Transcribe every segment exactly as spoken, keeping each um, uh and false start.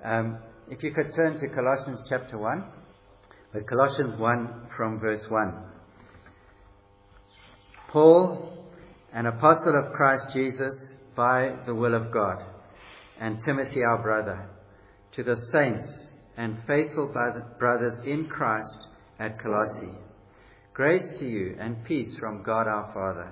Um, if you could turn to Colossians chapter one, but Colossians one from verse one. Paul, an apostle of Christ Jesus by the will of God, and Timothy our brother, to the saints and faithful brothers in Christ at Colossae. Grace to you and peace from God our Father.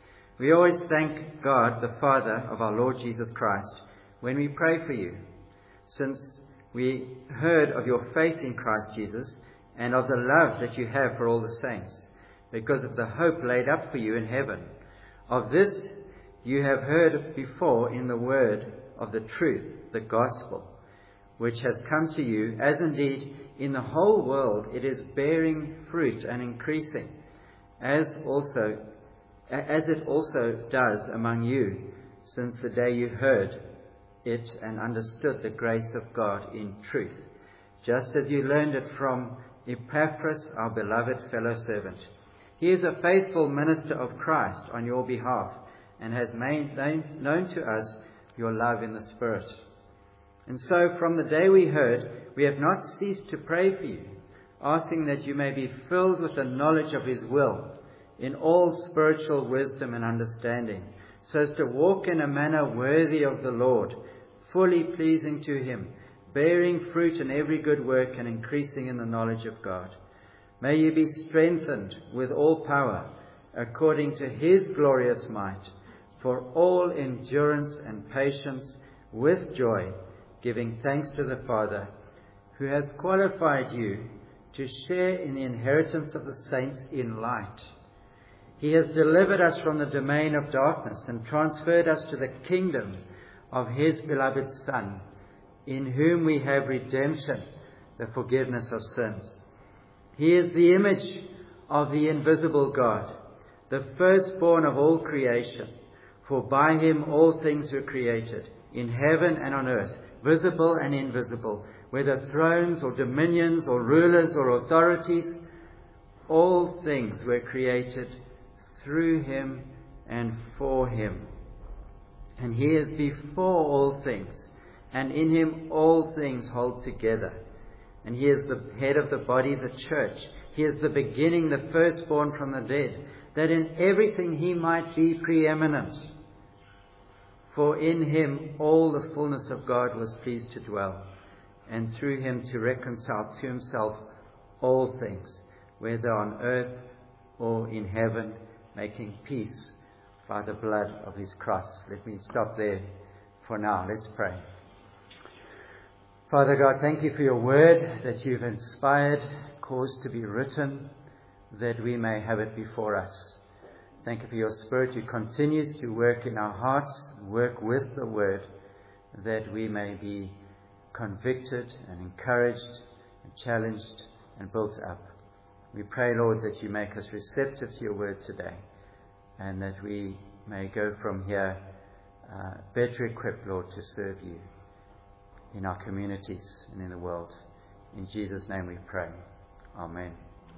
We always thank God, the Father of our Lord Jesus Christ, when we pray for you, since we heard of your faith in Christ Jesus and of the love that you have for all the saints, because of the hope laid up for you in heaven. Of this you have heard before in the word of the truth, the gospel, which has come to you, as indeed in the whole world it is bearing fruit and increasing, as also as it also does among you, since the day you heard it and understood the grace of God in truth, just as you learned it from Epaphras, our beloved fellow servant. He is a faithful minister of Christ on your behalf, and has made known to us your love in the Spirit. And so from the day we heard, we have not ceased to pray for you, asking that you may be filled with the knowledge of his will, in all spiritual wisdom and understanding, so as to walk in a manner worthy of the Lord, fully pleasing to him, bearing fruit in every good work and increasing in the knowledge of God. May you be strengthened with all power, according to his glorious might, for all endurance and patience with joy, giving thanks to the Father, who has qualified you to share in the inheritance of the saints in light. He has delivered us from the domain of darkness and transferred us to the kingdom of his beloved Son, in whom we have redemption, the forgiveness of sins. He is the image of the invisible God, the firstborn of all creation. For by him all things were created, in heaven and on earth, visible and invisible, whether thrones or dominions or rulers or authorities. All things were created through him and for him. And he is before all things, and in him all things hold together. And he is the head of the body, the church. He is the beginning, the firstborn from the dead, that in everything he might be preeminent. For in him all the fullness of God was pleased to dwell, and through him to reconcile to himself all things, whether on earth or in heaven, making peace by the blood of his cross. Let me stop there for now. Let's pray. Father God, thank you for your word that you've inspired, caused to be written, that we may have it before us. Thank you for your Spirit who continues to work in our hearts, work with the word, that we may be convicted and encouraged and challenged and built up. We pray, Lord, that you make us receptive to your word today, and that we may go from here uh, better equipped, Lord, to serve you in our communities and in the world. In Jesus' name we pray. Amen.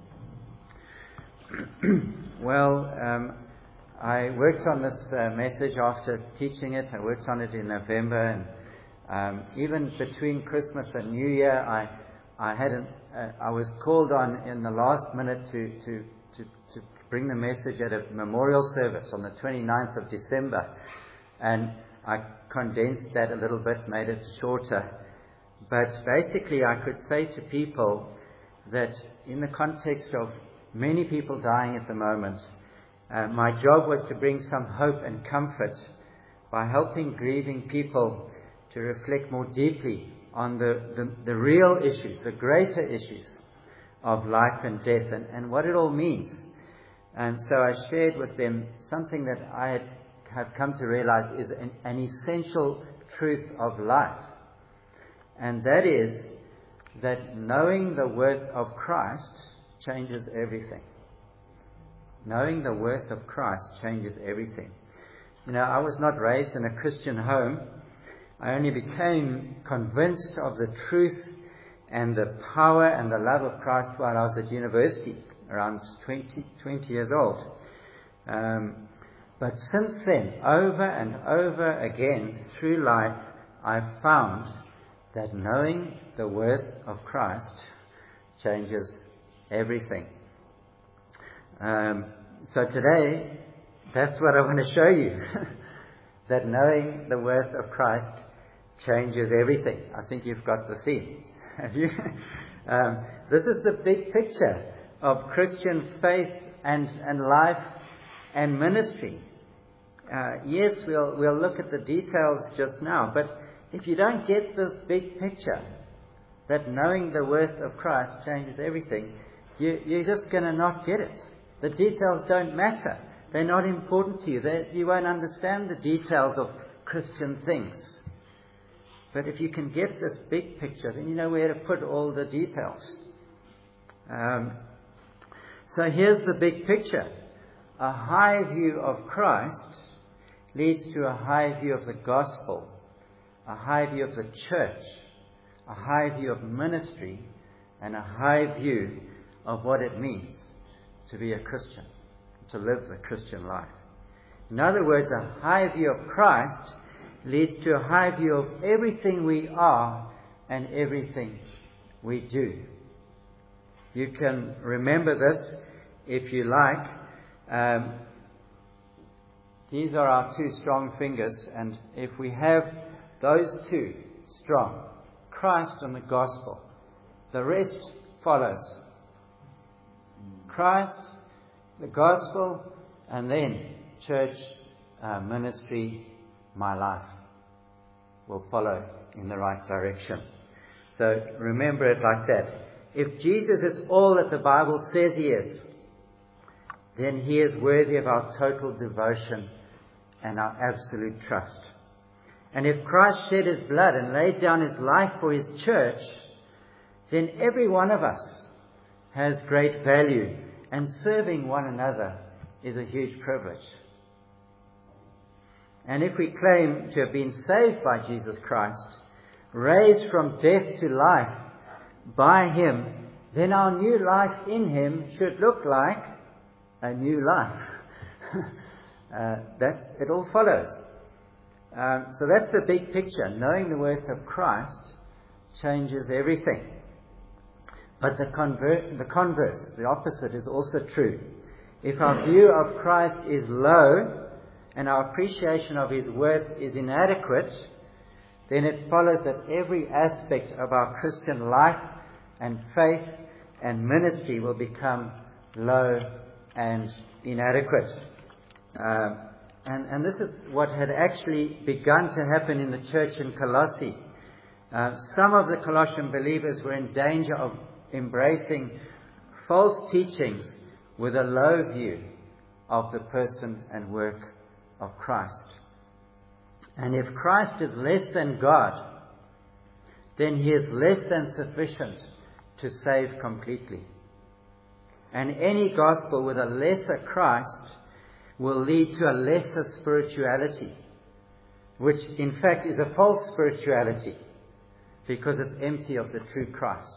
Well, um, I worked on this uh, message after teaching it. I worked on it in November, and um, even between Christmas and New Year, I I had an, uh, I was called on in the last minute to, to to to bring the message at a memorial service on the twenty-ninth of December, and I condensed that a little bit, made it shorter. But basically, I could say to people that in the context of many people dying at the moment, uh, my job was to bring some hope and comfort by helping grieving people to reflect more deeply on the, the, the real issues, the greater issues of life and death, and, and what it all means. And so I shared with them something that I had, have come to realize is an, an essential truth of life. And that is that knowing the worth of Christ changes everything. Knowing the worth of Christ changes everything. You know, I was not raised in a Christian home. I only became convinced of the truth and the power and the love of Christ while I was at university, around twenty, twenty years old. Um, but since then, over and over again through life, I've found that knowing the worth of Christ changes everything. Um, so today, that's what I want to show you. That knowing the worth of Christ changes everything. I think you've got the theme. Have you? um, this is the big picture of Christian faith and, and life and ministry. Uh, yes, we'll we'll look at the details just now, but if you don't get this big picture, that knowing the worth of Christ changes everything, you, you're just going to not get it. The details don't matter. They're not important to you. They, you won't understand the details of Christian things. But if you can get this big picture, then you know where to put all the details. Um, so here's the big picture. A high view of Christ leads to a high view of the gospel, a high view of the church, a high view of ministry, and a high view of what it means to be a Christian, to live the Christian life. In other words, a high view of Christ leads to a high view of everything we are and everything we do. You can remember this if you like. Um, these are our two strong fingers, and if we have those two strong, Christ and the gospel, the rest follows. Christ, the gospel, and then church, uh, ministry, my life will follow in the right direction. So remember it like that. If Jesus is all that the Bible says he is, then he is worthy of our total devotion and our absolute trust. And if Christ shed his blood and laid down his life for his church, then every one of us has great value, and serving one another is a huge privilege. And if we claim to have been saved by Jesus Christ, raised from death to life by him, then our new life in him should look like a new life. uh, that's, it all follows. Um, so that's the big picture. Knowing the worth of Christ changes everything. But the, conver- the converse, the opposite, is also true. If our view of Christ is low and our appreciation of his worth is inadequate, then it follows that every aspect of our Christian life and faith and ministry will become low and inadequate. Uh, and, and this is what had actually begun to happen in the church in Colossae. Uh, some of the Colossian believers were in danger of embracing false teachings with a low view of the person and work of Christ. And if Christ is less than God, then he is less than sufficient to save completely. And any gospel with a lesser Christ will lead to a lesser spirituality, which in fact is a false spirituality because it's empty of the true Christ.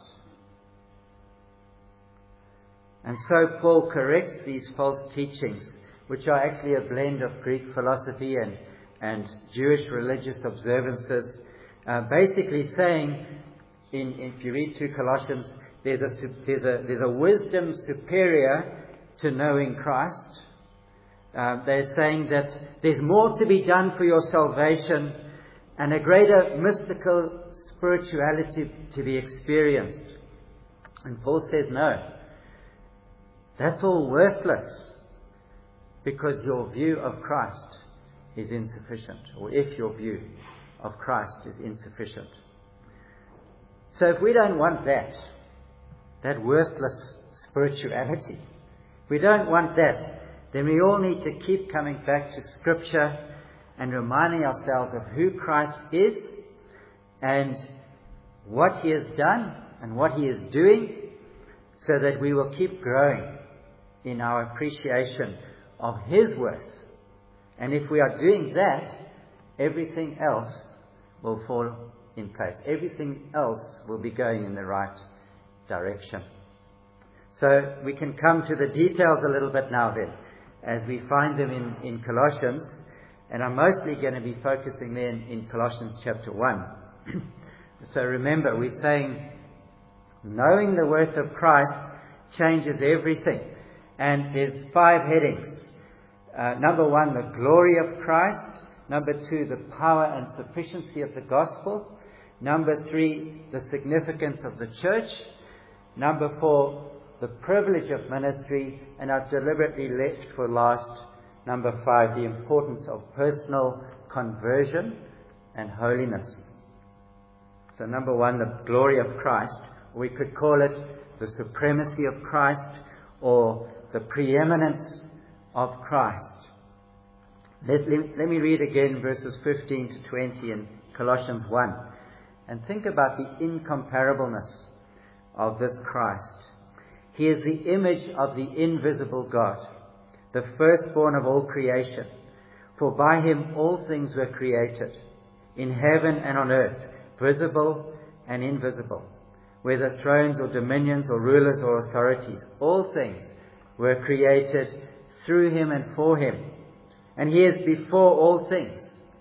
And so Paul corrects these false teachings, which are actually a blend of Greek philosophy and, and Jewish religious observances, uh, basically saying, in, if you read through Colossians, there's a, there's a, there's a wisdom superior to knowing Christ. Uh, they're saying that there's more to be done for your salvation and a greater mystical spirituality to be experienced. And Paul says, no, that's all worthless because your view of Christ is insufficient, or if your view of Christ is insufficient. So if we don't want that, that worthless spirituality, if we don't want that, then we all need to keep coming back to Scripture and reminding ourselves of who Christ is and what he has done and what he is doing, so that we will keep growing in our appreciation of his worth. And if we are doing that, everything else will fall in place. Everything else will be going in the right direction. So we can come to the details a little bit now then, as we find them in, in Colossians. And I'm mostly going to be focusing then in Colossians chapter one. So remember, we're saying knowing the worth of Christ changes everything. And there's five headings. Uh, number one, the glory of Christ. Number two, the power and sufficiency of the gospel. Number three, the significance of the church. Number four, the privilege of ministry. And I've deliberately left for last, number five, the importance of personal conversion and holiness. So number one, the glory of Christ. We could call it the supremacy of Christ or the preeminence of Christ. Let, let, let me read again verses fifteen to twenty in Colossians one. And think about the incomparableness of this Christ. He is the image of the invisible God, the firstborn of all creation. For by him all things were created, in heaven and on earth, visible and invisible, whether thrones or dominions or rulers or authorities. All things were created through him and for him. And he is before all things.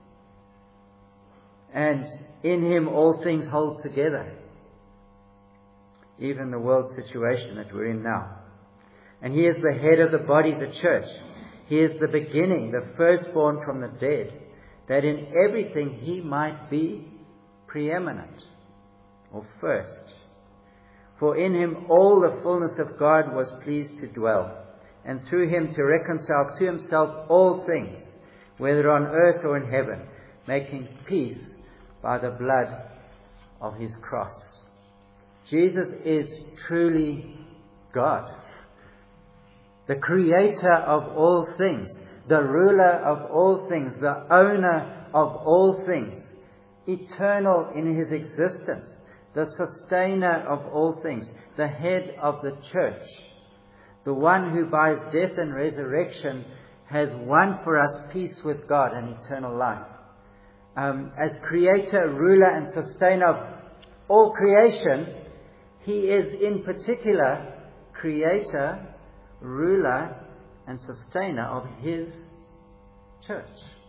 And in him all things hold together. Even the world situation that we're in now. And he is the head of the body, the church. He is the beginning, the firstborn from the dead, that in everything he might be preeminent, or first. For in him all the fullness of God was pleased to dwell, and through him to reconcile to himself all things, whether on earth or in heaven, making peace by the blood of his cross. Jesus is truly God, the creator of all things, the ruler of all things, the owner of all things, eternal in his existence, the sustainer of all things, the head of the church, the one who by his death and resurrection has won for us peace with God and eternal life. Um, as creator, ruler and sustainer of all creation, he is in particular creator, ruler and sustainer of his church.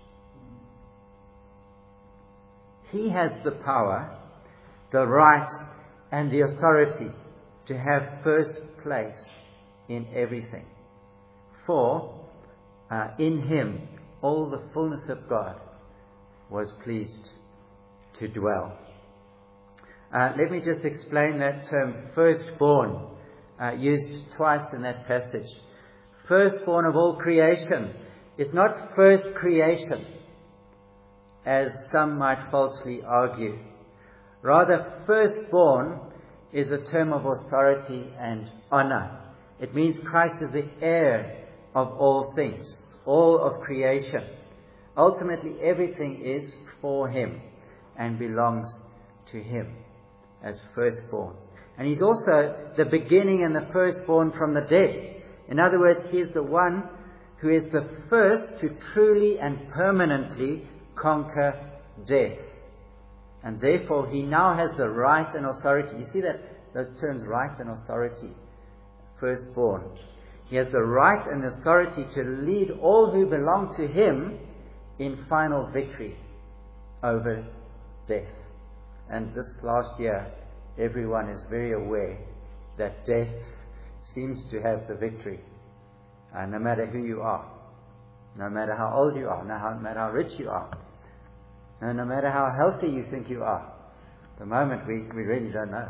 He has the power, the right and the authority to have first place in everything. For uh, in him all the fullness of God was pleased to dwell. Uh, let me just explain that term firstborn, uh, used twice in that passage. Firstborn of all creation is not first creation, as some might falsely argue. Rather, firstborn is a term of authority and honor. It means Christ is the heir of all things, all of creation. Ultimately, everything is for him and belongs to him as firstborn. And he's also the beginning and the firstborn from the dead. In other words, he is the one who is the first to truly and permanently conquer death. And therefore, he now has the right and authority. You see that those terms, right and authority, firstborn. He has the right and authority to lead all who belong to him in final victory over death. And this last year, everyone is very aware that death seems to have the victory. Uh, no matter who you are, no matter how old you are, no matter how rich you are, no, no matter how healthy you think you are. At the moment, we, we really don't know.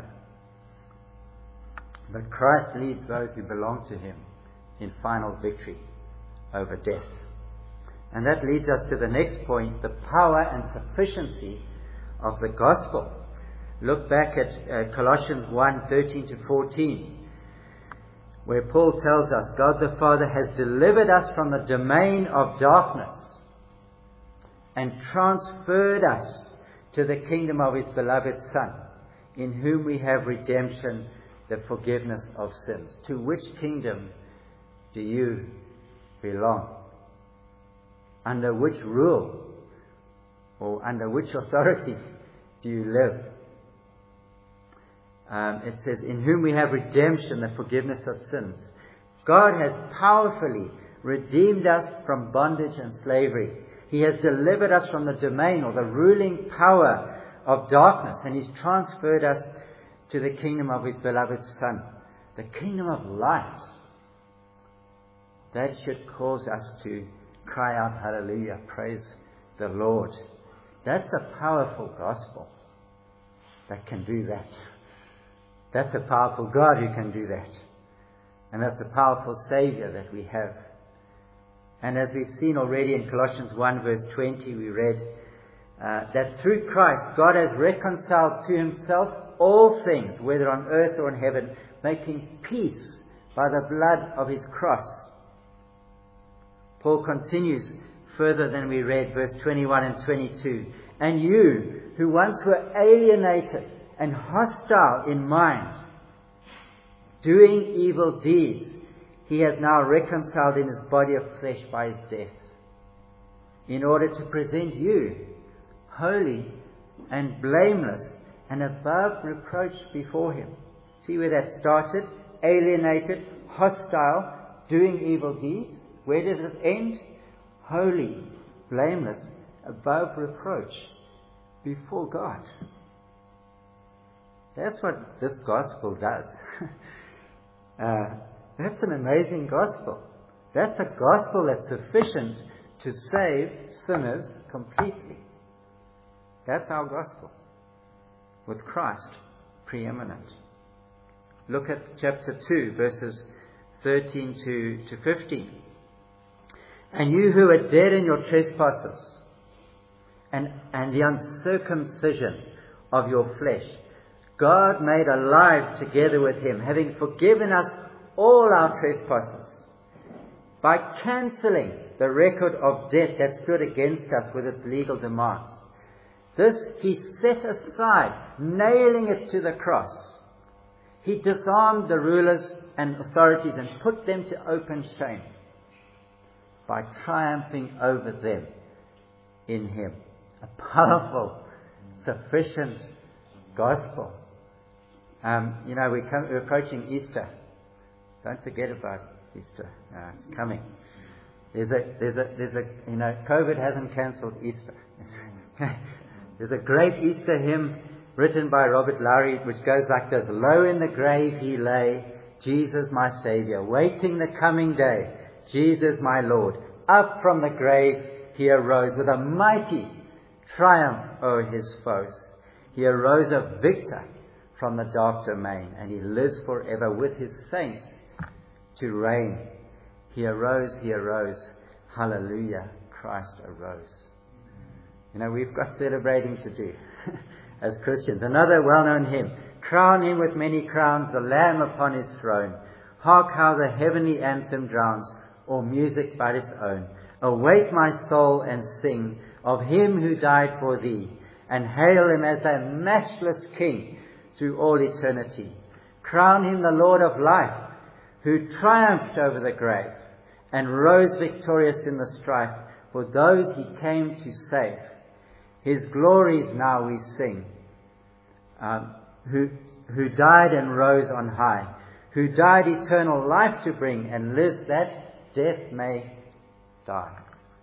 But Christ leads those who belong to him in final victory over death. And that leads us to the next point, the power and sufficiency of the gospel. Look back at uh, Colossians one, thirteen to fourteen, where Paul tells us, God the Father has delivered us from the domain of darkness and transferred us to the kingdom of his beloved Son, in whom we have redemption, the forgiveness of sins. To which kingdom do you belong? Under which rule or under which authority do you live? Um, it says, in whom we have redemption, the forgiveness of sins. God has powerfully redeemed us from bondage and slavery. He has delivered us from the domain or the ruling power of darkness, and He's transferred us to the kingdom of His beloved Son, the kingdom of light. That should cause us to cry out, hallelujah, praise the Lord. That's a powerful gospel that can do that. That's a powerful God who can do that. And that's a powerful Saviour that we have. And as we've seen already in Colossians one verse twenty, we read uh, that through Christ, God has reconciled to Himself all things, whether on earth or in heaven, making peace by the blood of His cross. Paul continues further than we read, verse twenty-one and twenty-two. And you, who once were alienated and hostile in mind, doing evil deeds, He has now reconciled in His body of flesh by His death, in order to present you holy and blameless and above reproach before Him. See where that started? Alienated, hostile, doing evil deeds. Where did it end? Holy, blameless, above reproach before God. That's what this gospel does. uh, that's an amazing gospel. That's a gospel that's sufficient to save sinners completely. That's our gospel, with Christ preeminent. Look at chapter two, verses thirteen to, to fifteen. And you who are dead in your trespasses and, and the uncircumcision of your flesh, God made alive together with Him, having forgiven us all our trespasses, by cancelling the record of debt that stood against us with its legal demands. This He set aside, nailing it to the cross. He disarmed the rulers and authorities and put them to open shame by triumphing over them in Him. A powerful, sufficient gospel. Um, you know, we come, we're approaching Easter. Don't forget about Easter. Uh, it's coming. There's a, there's a, there's a, you know, COVID hasn't cancelled Easter. There's a great Easter hymn written by Robert Lowry, which goes like this: Low in the grave He lay, Jesus my Saviour, waiting the coming day, Jesus my Lord. Up from the grave He arose with a mighty triumph over His foes. He arose a victor from the dark domain, and He lives forever with His saints to reign. He arose, He arose. Hallelujah, Christ arose. You know, we've got celebrating to do as Christians. Another well-known hymn: Crown Him with many crowns, the Lamb upon His throne. Hark how the heavenly anthem drowns all music but its own. Awake my soul and sing of Him who died for thee, and hail Him as thy matchless King through all eternity. Crown Him the Lord of life, who triumphed over the grave and rose victorious in the strife for those He came to save. His glories now we sing, um, who, who died and rose on high, who died eternal life to bring, and lives that death may die.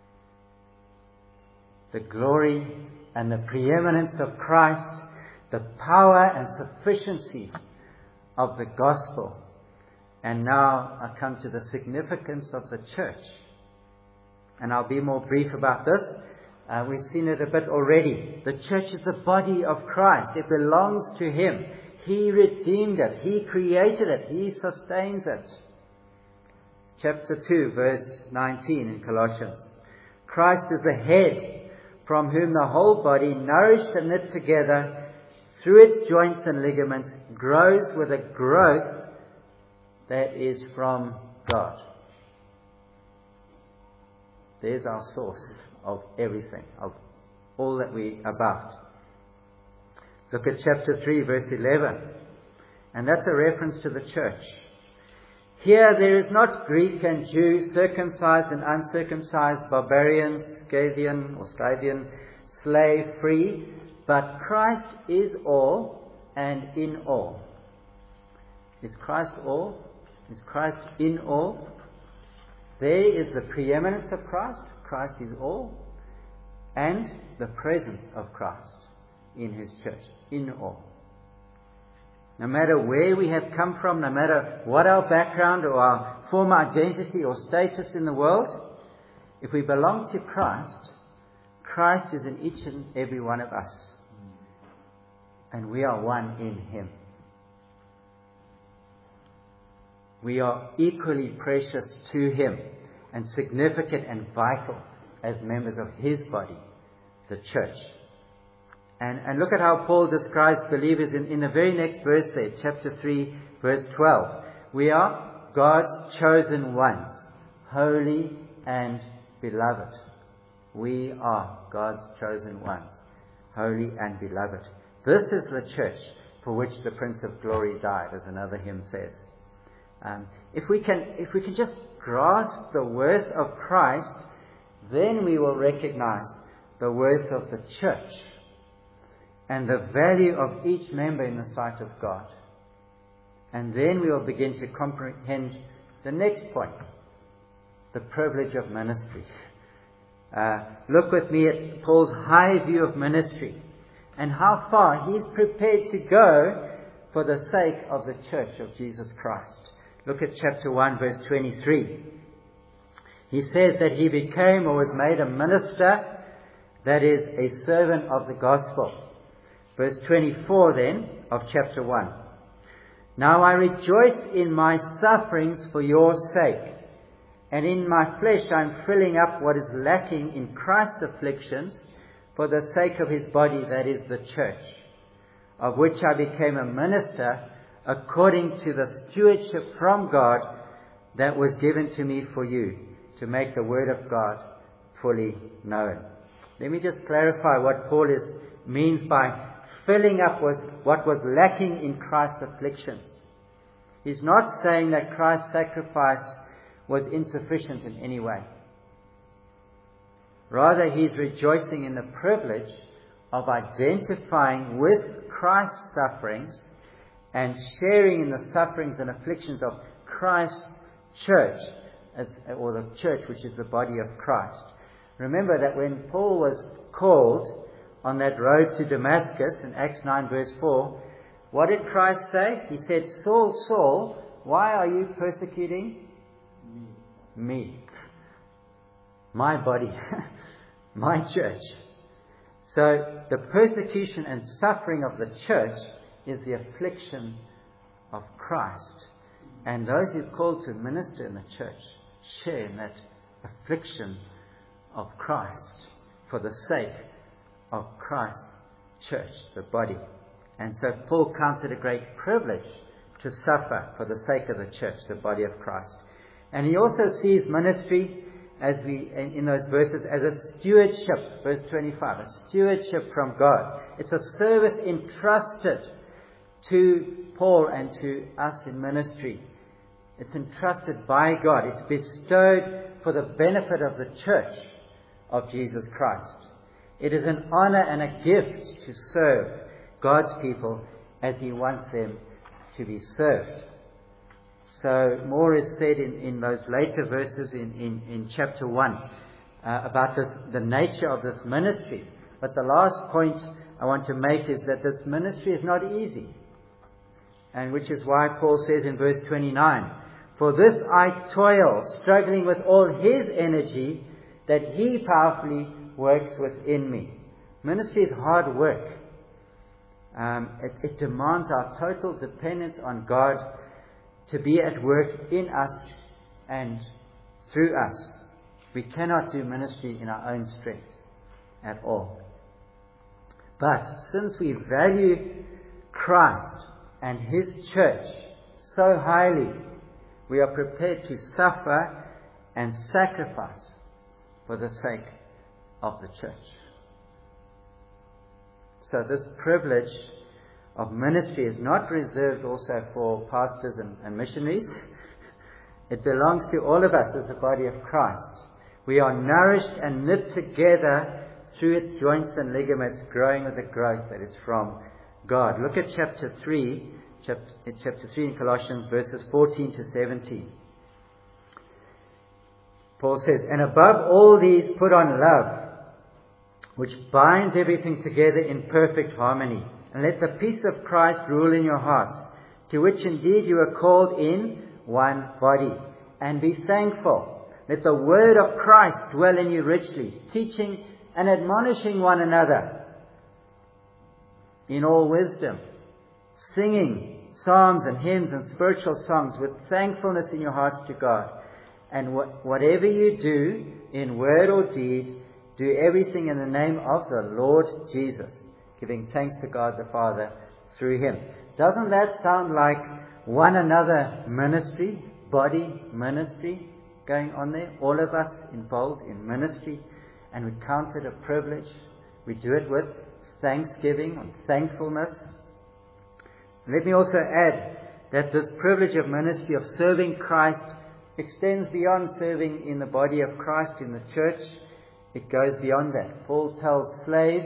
The glory and the preeminence of Christ, the power and sufficiency of the gospel. And now I come to the significance of the church. And I'll be more brief about this. Uh, we've seen it a bit already. The church is the body of Christ. It belongs to Him. He redeemed it. He created it. He sustains it. Chapter two, verse nineteen in Colossians. Christ is the head, from whom the whole body, nourished and knit together through its joints and ligaments, grows with a growth that is from God. There's our source of everything, of all that we are about. Look at chapter three, verse eleven. And that's a reference to the church. Here there is not Greek and Jew, circumcised and uncircumcised, barbarian, Scythian or Scythian, slave, free, but Christ is all and in all. Is Christ all? Is Christ in all? There is the preeminence of Christ. Christ is all. And the presence of Christ. in His church. In all. No matter where we have come from, no matter what our background or our former identity or status in the world, if we belong to Christ, Christ is in each and every one of us. And we are one in Him. We are equally precious to Him and significant and vital as members of His body, the church. And, and look at how Paul describes believers in, in the very next verse there, chapter three, verse twelve. We are God's chosen ones, holy and beloved. We are God's chosen ones, holy and beloved. This is the church for which the Prince of Glory died, as another hymn says. Um, if we can, if we can just grasp the worth of Christ, then we will recognize the worth of the church and the value of each member in the sight of God. And then we will begin to comprehend the next point, the privilege of ministry. Uh, look with me at Paul's high view of ministry and how far he's prepared to go for the sake of the church of Jesus Christ. Look at chapter one, verse twenty-three. He says that he became or was made a minister, that is, a servant of the gospel. Verse twenty-four then of chapter one. Now I rejoice in my sufferings for your sake, and in my flesh I am filling up what is lacking in Christ's afflictions for the sake of His body, that is the church, of which I became a minister according to the stewardship from God that was given to me for you, to make the word of God fully known. Let me just clarify what Paul is, means by filling up was what was lacking in Christ's afflictions. He's not saying that Christ's sacrifice was insufficient in any way. Rather, he's rejoicing in the privilege of identifying with Christ's sufferings and sharing in the sufferings and afflictions of Christ's church, or the church which is the body of Christ. Remember that when Paul was called on that road to Damascus in Acts nine verse four, what did Christ say? He said, Saul, Saul, why are you persecuting me? Me. My body. My church. So the persecution and suffering of the church is the affliction of Christ. And those who are called to minister in the church share in that affliction of Christ for the sake of Christ's church, the body. And so Paul counts it a great privilege to suffer for the sake of the church, the body of Christ. And he also sees ministry, as we in those verses, as a stewardship. Verse twenty-five, a stewardship from God. It's a service entrusted to Paul and to us in ministry. It's entrusted by God. It's bestowed for the benefit of the church of Jesus Christ. It is an honor and a gift to serve God's people as He wants them to be served. So more is said in, in those later verses in, in, in chapter one uh, about this, the nature of this ministry. But the last point I want to make is that this ministry is not easy. And which is why Paul says in verse twenty-nine, for this I toil, struggling with all His energy that He powerfully works within me. Ministry is hard work. Um, it, it demands our total dependence on God to be at work in us and through us. We cannot do ministry in our own strength at all. But since we value Christ and His church so highly, we are prepared to suffer and sacrifice for the sake of the church. So this privilege of ministry is not reserved also for pastors and, and missionaries. It belongs to all of us as the body of Christ. We are nourished and knit together through its joints and ligaments, growing with the growth that is from God. Look at chapter three, chapter, chapter three in Colossians, verses fourteen to seventeen. Paul says, and above all these put on love, which binds everything together in perfect harmony. And let the peace of Christ rule in your hearts, to which indeed you are called in one body. And be thankful. Let the word of Christ dwell in you richly, teaching and admonishing one another in all wisdom, singing psalms and hymns and spiritual songs with thankfulness in your hearts to God. And wh- whatever you do, in word or deed, do everything in the name of the Lord Jesus, giving thanks to God the Father through Him. Doesn't that sound like one another ministry, body ministry going on there? All of us involved in ministry, and we count it a privilege. We do it with thanksgiving and thankfulness. Let me also add that this privilege of ministry, of serving Christ, extends beyond serving in the body of Christ, in the church. It goes beyond that. Paul tells slaves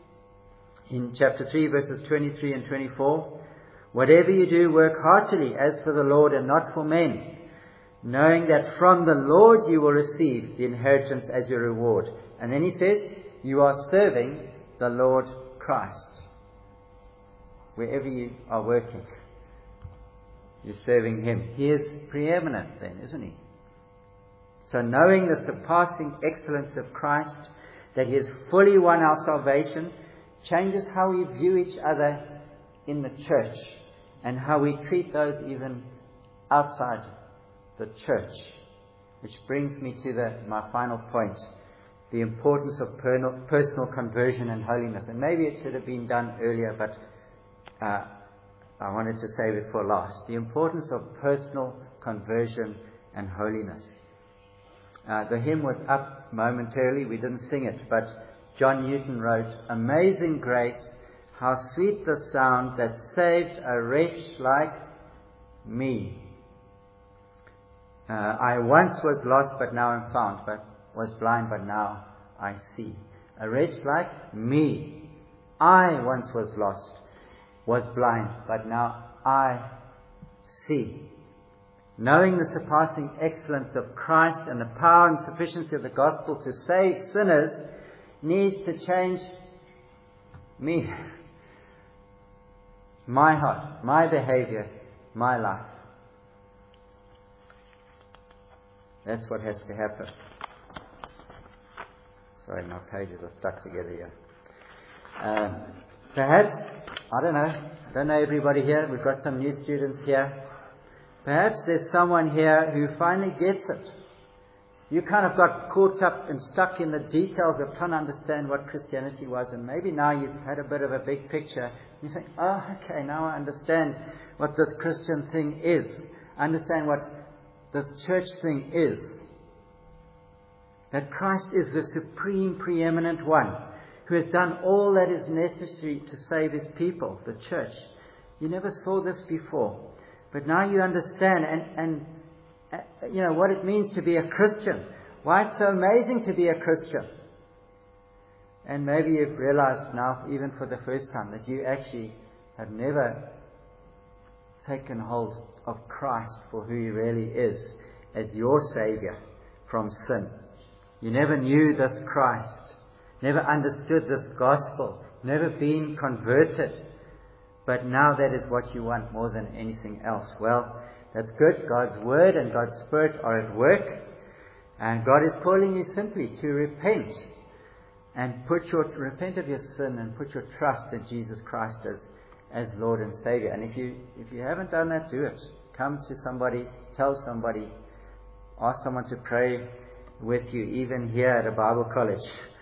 in chapter three, verses twenty-three and twenty-four, whatever you do, work heartily as for the Lord and not for men, knowing that from the Lord you will receive the inheritance as your reward. And then he says, you are serving the Lord Christ. Wherever you are working, you're serving Him. He is preeminent then, isn't He? So knowing the surpassing excellence of Christ, that He has fully won our salvation, changes how we view each other in the church and how we treat those even outside the church. Which brings me to the, my final point, the importance of personal conversion and holiness. And maybe it should have been done earlier, but uh, I wanted to save it for last. The importance of personal conversion and holiness. Uh, the hymn was up momentarily. We didn't sing it, but John Newton wrote, "Amazing grace, how sweet the sound that saved a wretch like me. Uh, I once was lost, but now I'm found, but was blind, but now I see. A wretch like me. I once was lost, was blind, but now I see." Knowing the surpassing excellence of Christ and the power and sufficiency of the gospel to save sinners needs to change me, my heart, my behavior, my life. That's what has to happen. Sorry, my pages are stuck together here. Um, perhaps, I don't know, I don't know everybody here. We've got some new students here. Perhaps there's someone here who finally gets it. You kind of got caught up and stuck in the details of trying to understand what Christianity was, and maybe now you've had a bit of a big picture. You think, oh, okay, now I understand what this Christian thing is. I understand what this church thing is. That Christ is the supreme, preeminent one who has done all that is necessary to save His people, the church. You never saw this before. But now you understand and, and uh, you know what it means to be a Christian. Why it's so amazing to be a Christian. And maybe you've realized now, even for the first time, that you actually have never taken hold of Christ for who He really is as your Savior from sin. You never knew this Christ, never understood this gospel, never been converted. But now that is what you want more than anything else. Well, that's good. God's Word and God's Spirit are at work. And God is calling you simply to repent. And put your repent of your sin and put your trust in Jesus Christ as, as Lord and Savior. And if you if you haven't done that, do it. Come to somebody, tell somebody, ask someone to pray with you, even here at a Bible college.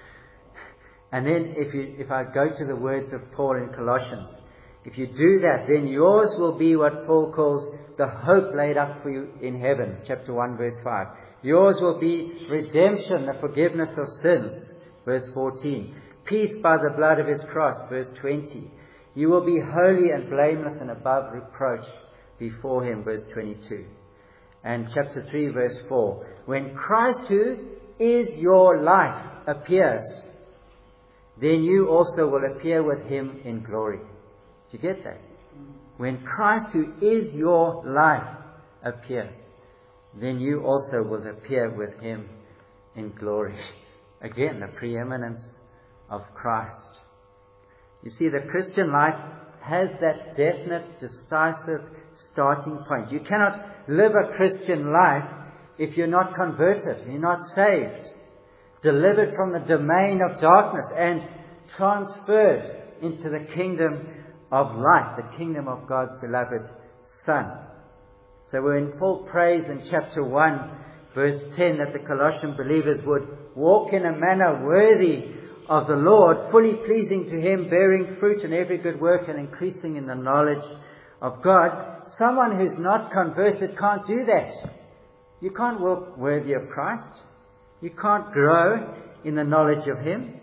And then if you if I go to the words of Paul in Colossians, if you do that, then yours will be what Paul calls the hope laid up for you in heaven, chapter one, verse five. Yours will be redemption, the forgiveness of sins, verse fourteen. Peace by the blood of His cross, verse twenty. You will be holy and blameless and above reproach before Him, verse twenty-two. And chapter three, verse four. When Christ, who is your life, appears, then you also will appear with Him in glory. Do you get that? When Christ, who is your life, appears, then you also will appear with Him in glory. Again, the preeminence of Christ. You see, the Christian life has that definite, decisive starting point. You cannot live a Christian life if you're not converted, you're not saved, delivered from the domain of darkness and transferred into the kingdom of light, the kingdom of God's beloved Son. So when Paul prays in chapter one, verse ten, that the Colossian believers would walk in a manner worthy of the Lord, fully pleasing to Him, bearing fruit in every good work and increasing in the knowledge of God, someone who's not converted can't do that. You can't walk worthy of Christ. You can't grow in the knowledge of Him.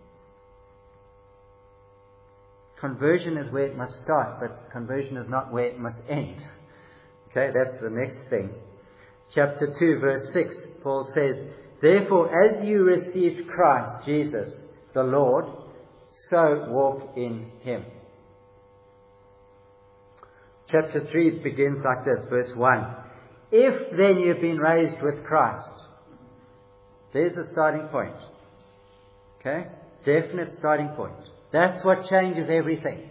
Conversion is where it must start, but conversion is not where it must end. Okay, that's the next thing. Chapter two, verse six, Paul says, "Therefore, as you received Christ Jesus, the Lord, so walk in Him." Chapter three begins like this, verse one. "If then you've been raised with Christ." There's the starting point. Okay? Definite starting point. That's what changes everything.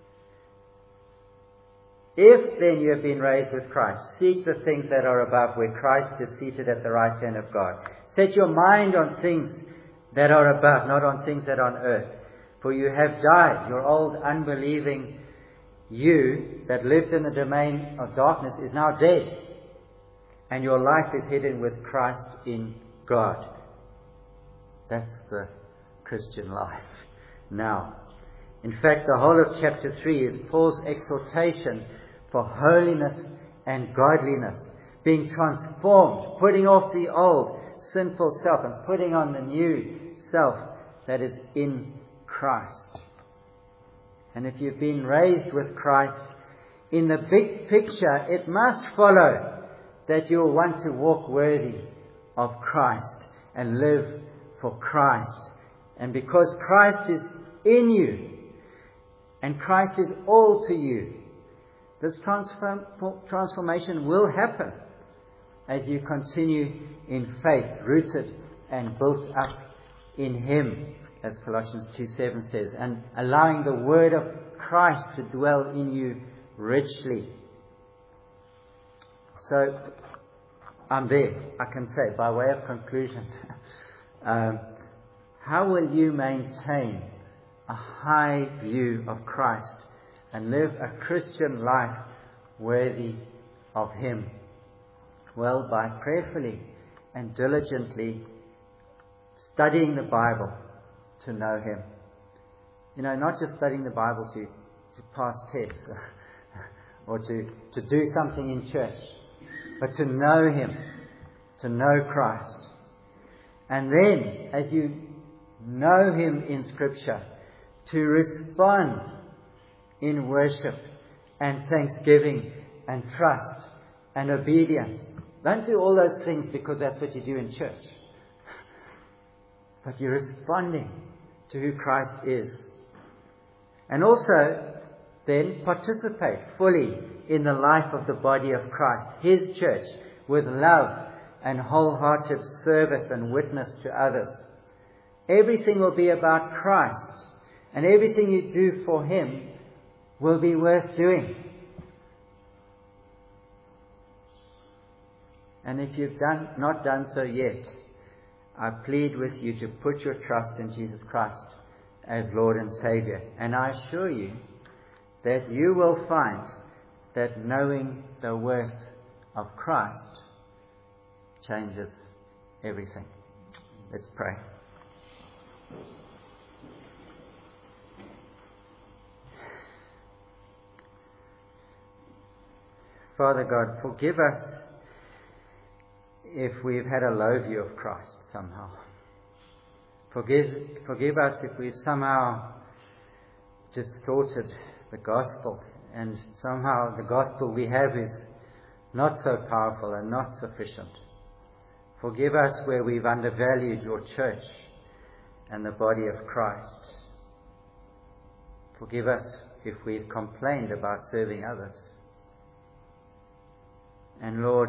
"If then you have been raised with Christ, seek the things that are above, where Christ is seated at the right hand of God. Set your mind on things that are above, not on things that are on earth. For you have died. Your old unbelieving you that lived in the domain of darkness is now dead. And your life is hidden with Christ in God." That's the Christian life. Now, in fact, the whole of chapter three is Paul's exhortation for holiness and godliness, being transformed, putting off the old sinful self and putting on the new self that is in Christ. And if you've been raised with Christ, in the big picture, it must follow that you'll want to walk worthy of Christ and live for Christ. And because Christ is in you and Christ is all to you, this transform, transformation will happen as you continue in faith, rooted and built up in Him, as Colossians two seven says, and allowing the word of Christ to dwell in you richly. So, I'm there, I can say, by way of conclusion. um, how will you maintain a high view of Christ and live a Christian life worthy of Him? Well, by prayerfully and diligently studying the Bible to know Him. You know, not just studying the Bible to, to pass tests or to, to do something in church, but to know Him, to know Christ. And then, as you know Him in Scripture, to respond in worship and thanksgiving and trust and obedience. Don't do all those things because that's what you do in church. But you're responding to who Christ is. And also, then, participate fully in the life of the body of Christ, His church, with love and wholehearted service and witness to others. Everything will be about Christ, and everything you do for Him will be worth doing. And if you've done, not done so yet, I plead with you to put your trust in Jesus Christ as Lord and Saviour. And I assure you that you will find that knowing the worth of Christ changes everything. Let's pray. Father God, forgive us if we've had a low view of Christ somehow. Forgive, forgive us if we've somehow distorted the gospel, and somehow the gospel we have is not so powerful and not sufficient. Forgive us where we've undervalued your church and the body of Christ. Forgive us if we've complained about serving others. And Lord,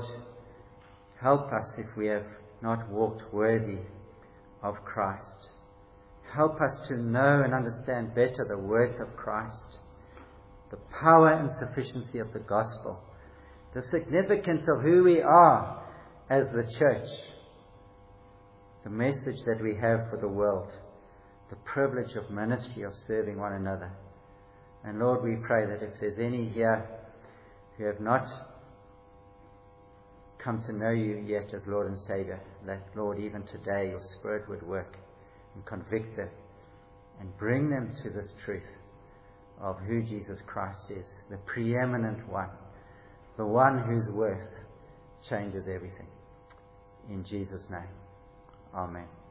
help us if we have not walked worthy of Christ. help us to know and understand better the worth of Christ, the power and sufficiency of the gospel, the significance of who we are as the church, the message that we have for the world, the privilege of ministry, of serving one another. And Lord, we pray that if there's any here who have not come to know you yet as Lord and Saviour, that, Lord, even today your Spirit would work and convict them and bring them to this truth of who Jesus Christ is, the preeminent one, the one whose worth changes everything. In Jesus' name, amen.